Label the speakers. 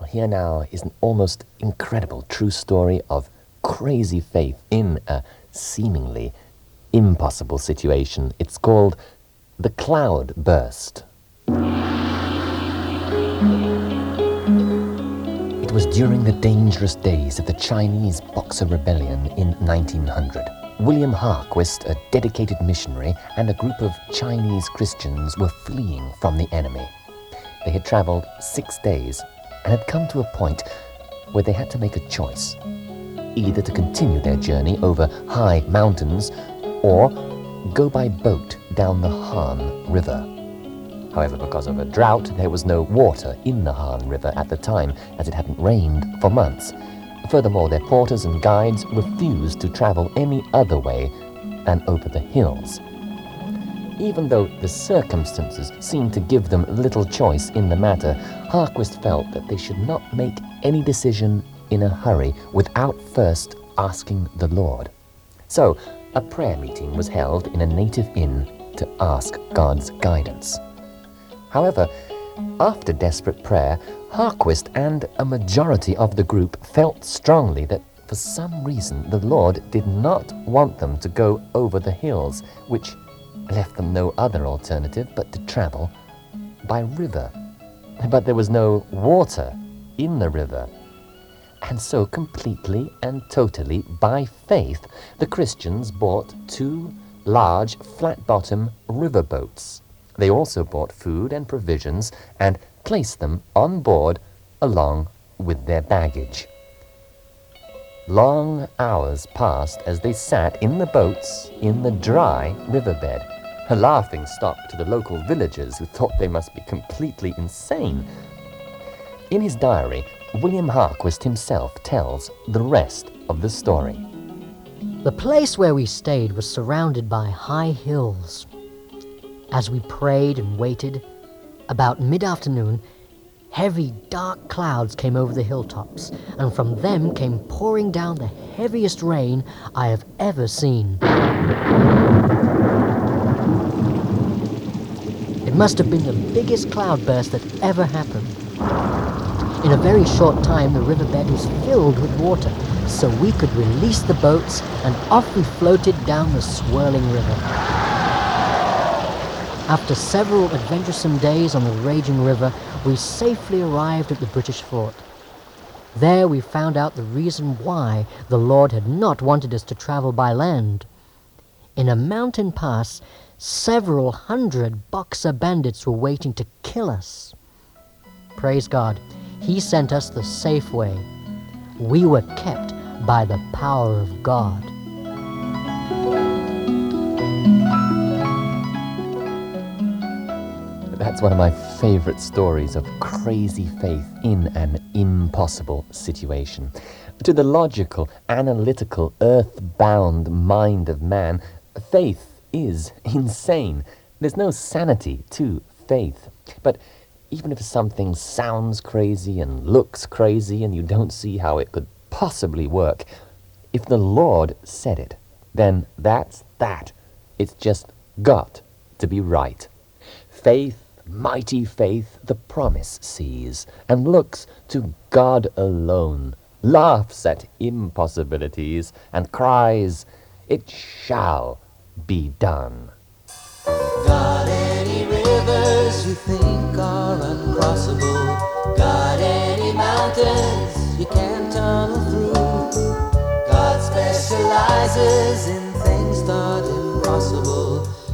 Speaker 1: here now is an almost incredible true story of crazy faith in a seemingly impossible situation. It's called The Cloud Burst. It was during the dangerous days of the Chinese Boxer Rebellion in 1900. William Harquist, a dedicated missionary, and a group of Chinese Christians were fleeing from the enemy. They had traveled 6 days and had come to a point where they had to make a choice, either to continue their journey over high mountains or go by boat down the Han River. However, because of a drought, there was no water in the Han River at the time, as it hadn't rained for months. Furthermore, their porters and guides refused to travel any other way than over the hills. Even though the circumstances seemed to give them little choice in the matter, Harquist felt that they should not make any decision in a hurry without first asking the Lord. So, a prayer meeting was held in a native inn to ask God's guidance. However, after desperate prayer, Harquist and a majority of the group felt strongly that for some reason the Lord did not want them to go over the hills, which left them no other alternative but to travel by river. But there was no water in the river. And so completely and totally by faith, the Christians bought 2 large flat-bottom river boats. They also bought food and provisions and placed them on board along with their baggage. Long hours passed as they sat in the boats in the dry riverbed, a laughing stock to the local villagers who thought they must be completely insane. In his diary, William Harquist himself tells the rest of the story.
Speaker 2: The place where we stayed was surrounded by high hills. As we prayed and waited, about mid-afternoon, heavy, dark clouds came over the hilltops, and from them came pouring down the heaviest rain I have ever seen. It must have been the biggest cloudburst that ever happened. In a very short time, the riverbed was filled with water, so we could release the boats, and off we floated down the swirling river. After several adventuresome days on the raging river, we safely arrived at the British fort. There we found out the reason why the Lord had not wanted us to travel by land. In a mountain pass, several hundred Boxer bandits were waiting to kill us. Praise God, He sent us the safe way. We were kept by the power of God.
Speaker 1: That's one of my favorite stories of crazy faith in an impossible situation. To the logical, analytical, earth-bound mind of man, faith is insane. There's no sanity to faith. But even if something sounds crazy and looks crazy and you don't see how it could possibly work, if the Lord said it, then that's that. It's just got to be right. Faith, mighty faith, the promise sees and looks to God alone, laughs at impossibilities and cries, "It shall be done."
Speaker 3: Got any rivers you think are uncrossable? Got any mountains you can't tunnel through? God specializes in things thought impossible.